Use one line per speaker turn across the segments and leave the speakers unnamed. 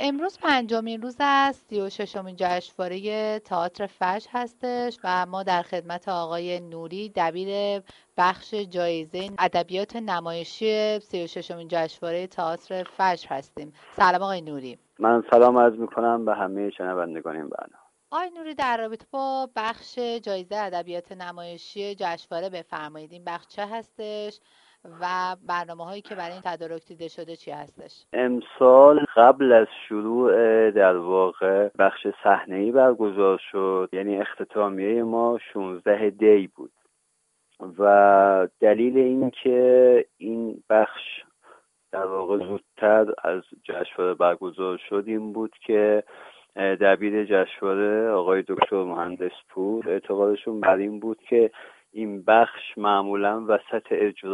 امروز پنجمین روز از 36مین جشنواره تئاتر فجر هستش و ما در خدمت آقای نوری دبیر بخش جایزه ادبیات نمایشی 36مین جشنواره تئاتر فجر هستیم. سلام آقای نوری.
من سلام عرض میکنم به همه شنوندگان این برنامه.
آقای نوری، در رابطه با بخش جایزه ادبیات نمایشی جشنواره بفرمایید. این بخش چه هستش و برنامه‌هایی که برای این تدارک دیده شده چی هستش؟
امسال قبل از شروع در واقع بخش صحنه‌ای برگزار شد، یعنی اختتامیه ما 16 دی بود و دلیل این که این بخش در واقع زودتر از جشنواره برگزار شد این بود که دبیر جشنواره آقای دکتر مهندس پور اعتقادشون بر این بود که این بخش معمولا وسط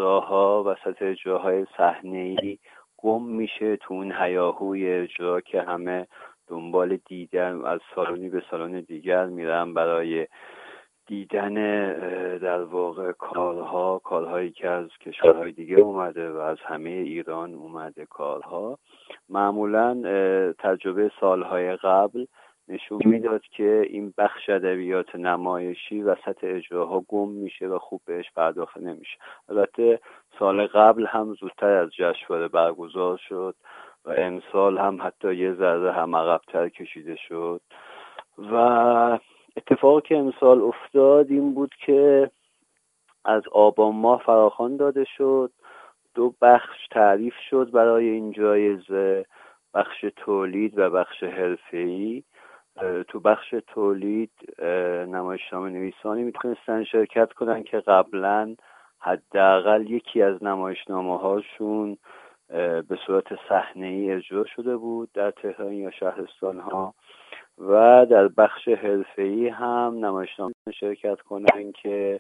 اجراهای صحنه‌ای گم میشه تو اون هیاهوی اجرا که همه دنبال دیدن از سالنی به سالن دیگر میرن برای دیدن در واقع کارهایی که از کشورهای دیگه اومده و از همه ایران اومده. کارها معمولا تجربه سالهای قبل نشون میداد که این بخش ادبیات نمایشی وسط اجراها گم میشه و خوب بهش پرداخته نمیشه. البته سال قبل هم زودتر از جشنواره برگزار شد و امسال هم حتی یه ذره هم عقب‌تر کشیده شد و اتفاقی که امسال افتاد این بود که از آبان ماه فراخوان داده شد. 2 بخش تعریف شد برای این جایزه، بخش تولید و بخش حرفه‌ای. تو بخش تولید نمایشنامه نویسانی میتونستن شرکت کنن که قبلا حداقل یکی از نمایشنامه هاشون به صورت صحنه‌ای اجرا شده بود در تهران یا شهرستان ها، و در بخش حرفه‌ای هم نمایشنامه شرکت کنن که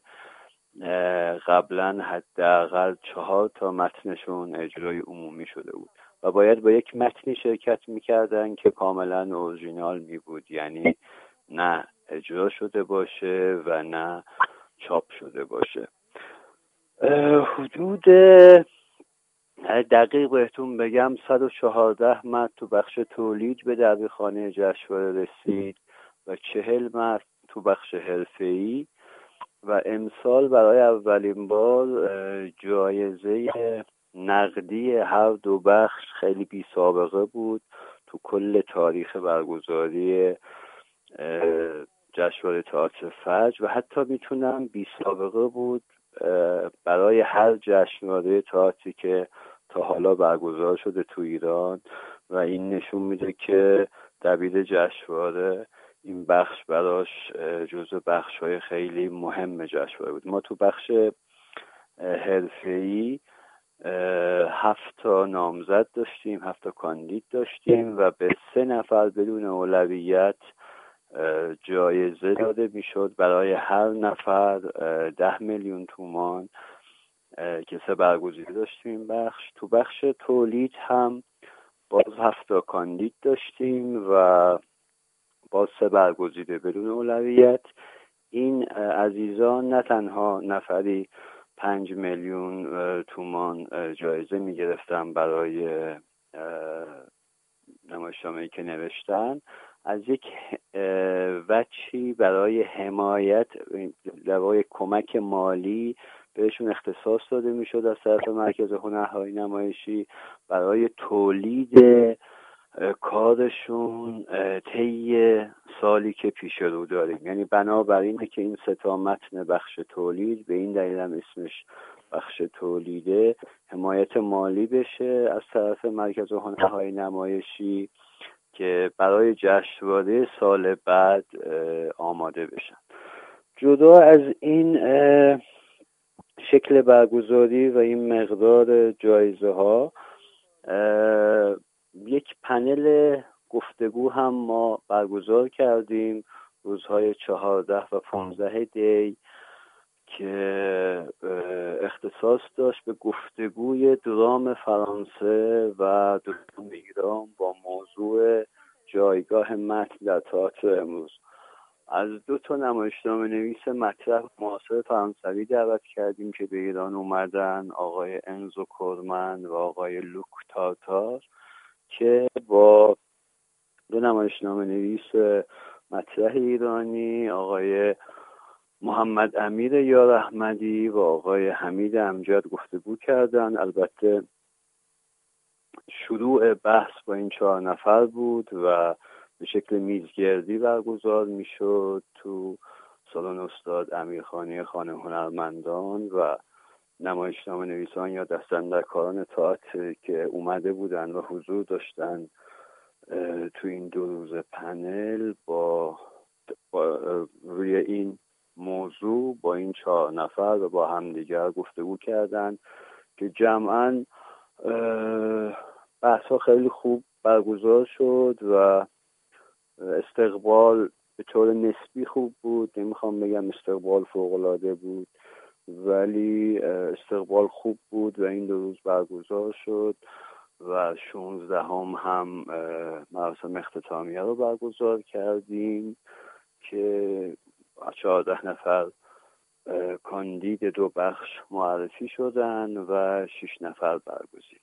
قبلا حداقل 4 تا متنشون اجرای عمومی شده بود و باید با یک متنی شرکت میکردن که کاملا اورجینال میبود، یعنی نه اجرا شده باشه و نه چاپ شده باشه. حدود دقیق بهتون بگم 114 متن تو بخش تولید به دبیرخانه جشنواره رسید و 40 متن تو بخش حرفه‌ای و امسال برای اولین بار جایزه نقدی هر 2 بخش خیلی بی سابقه بود تو کل تاریخ برگزاری جشنواره تئاتر فجر و حتی میتونم بی سابقه بود برای هر جشنواره تئاتری که تا حالا برگزار شده تو ایران و این نشون میده که دبیر جشنواره این بخش براش جزو بخش‌های خیلی مهم جشنواره بود. ما تو بخش حرفه‌ای 7 تا نامزد داشتیم، 7 تا کاندید داشتیم و به 3 نفر بدون اولویت جایزه داده میشد. برای هر نفر 10 میلیون تومان که 3 برگزیده داشتیم این بخش. تو بخش تولید هم باز 7 تا کاندید داشتیم و باز 3 برگزیده بدون اولویت. این عزیزان نه تنها نفری 5 میلیون تومان جایزه می گرفتن برای نمایشنامه‌ای که نوشتن، از یک وجهی برای حمایت برای کمک مالی بهشون اختصاص داده می شد از طرف مرکز هنرهای نمایشی برای تولید کارشون طی سالی که پیش رو داریم. یعنی بنابراینه که این 3 تا متن بخش تولید به این دلیل هم اسمش بخش تولیده، حمایت مالی بشه از طرف مرکز هنرهای نمایشی که برای جشنواره سال بعد آماده بشن. جدا از این شکل برگزاری و این مقدار جایزه ها، یک پنل گفتگو هم ما برگزار کردیم روزهای 14 و 15 دی که اختصاص داشت به گفتگوی درام فرانسه و درام ایران با موضوع جایگاه متن در تئاتر امروز. از 2 تا نمایشنامه نویس مطرح معاصر فرانسوی دعوت کردیم که به ایران اومدن، آقای انزو کورمن و آقای لوک تارتار، که با نمایشنامه نویس مطرح ایرانی آقای محمد امیر یار احمدی و آقای حمید امجد گفتگو کردن. البته شروع بحث با این 4 نفر بود و به شکل میزگردی برگزار میشد تو سالن استاد امیرخانی خانه هنرمندان و نمایشنامه نویسان یا دستاندرکاران تئاتر که اومده بودن و حضور داشتن تو این 2 روز پنل با روی این موضوع با این 4 نفر و با همدیگر گفتگو کردن که جمعاً بحث‌ها خیلی خوب برگزار شد و استقبال به طور نسبی خوب بود. نمیخوام بگم استقبال فوق‌العاده بود، ولی استقبال خوب بود و این 2 روز برگزار شد و 16 هم مراسم اختتامیه رو برگزار کردیم که 14 نفر کاندید 2 بخش معرفی شدن و 6 نفر برگزیدیم.